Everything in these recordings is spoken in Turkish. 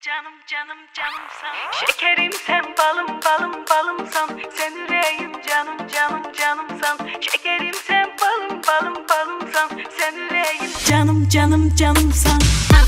Canım canım canımsan, şekerim sen balım balım balımsan, sen yüreğim canım canım canımsan, şekerim sen balım balım balımsan, sen yüreğim canım canım canımsan.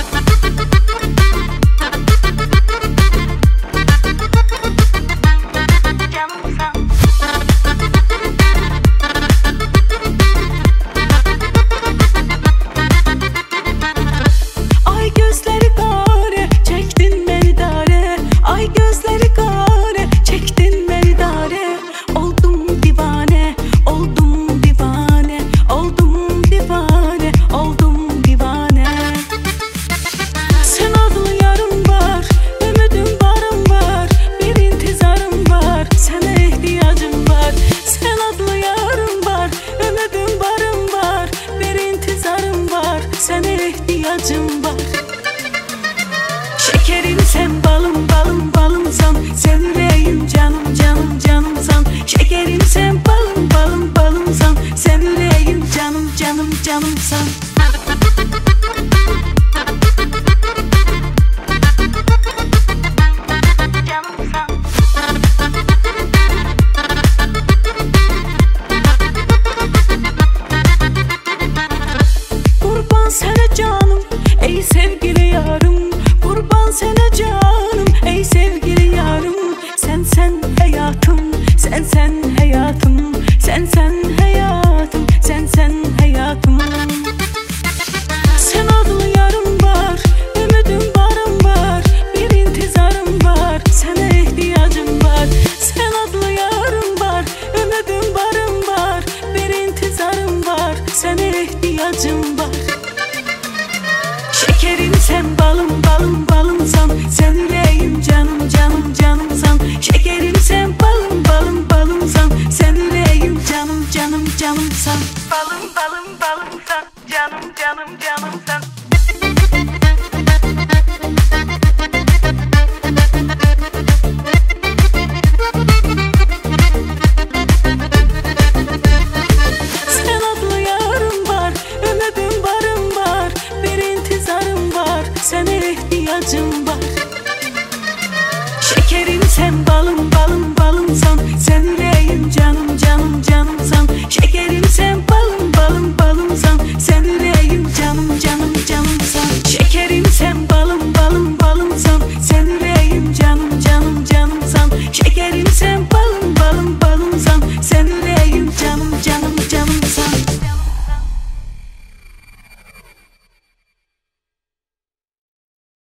Sana ihtiyacım var. Şekerim sen balım balım balımsan, sen yüreğim canım canım canımsan. Şekerim sen balım balım balımsan, sen yüreğim canım canım canımsan. Sana canım ey sevgili yarım, kurban sana canım ey sevgili yarım. Sen hayatım, sen hayatım, sen hayatım, sen hayatım. Sen adlı yarım var, ümidim barım var, bir intizarım var, sana ihtiyacım var. Sen adlı yarım var, ümidim barım var, bir intizarım var, sana ihtiyacım var. Şekerim sen balım balım balımsan, sen yüreğim canım canım canımsan. Şekerim sen balım balım balımsan, sen yüreğim canım canım canımsan. Balım balım balımsan, canım canım canımsan. Sen adlı yarım var, ümidim barım var, bir intizarım var, sana ihtiyacım var. Şekerim sen balım balım balımsan, sen yüreğim canım canım canımsan. Şekerim sen balım balım balımsan, sen yüreğim canım canım canımsan. Şekerim sen